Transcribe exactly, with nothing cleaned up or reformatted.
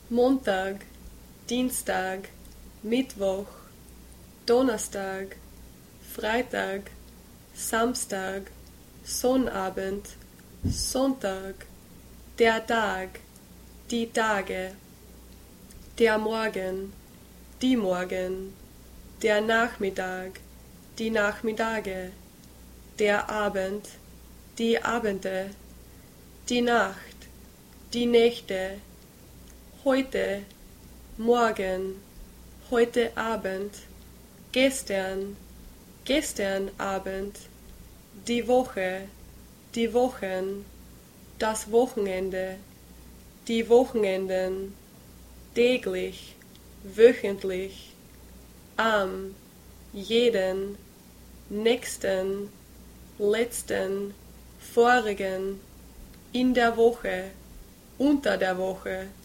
Montag, Dienstag, Mittwoch, Donnerstag, Freitag, Samstag, Sonnabend, Sonntag, der Tag, die Tage, der Morgen, die Morgen, der Nachmittag, die Nachmittage, der Abend, die Abende, die Nacht, die Nächte, heute, morgen, heute Abend, gestern, gestern Abend, die Woche, die Wochen, das Wochenende, die Wochenenden, täglich, wöchentlich, am, jeden, nächsten, letzten, vorigen, in der Woche, unter der Woche,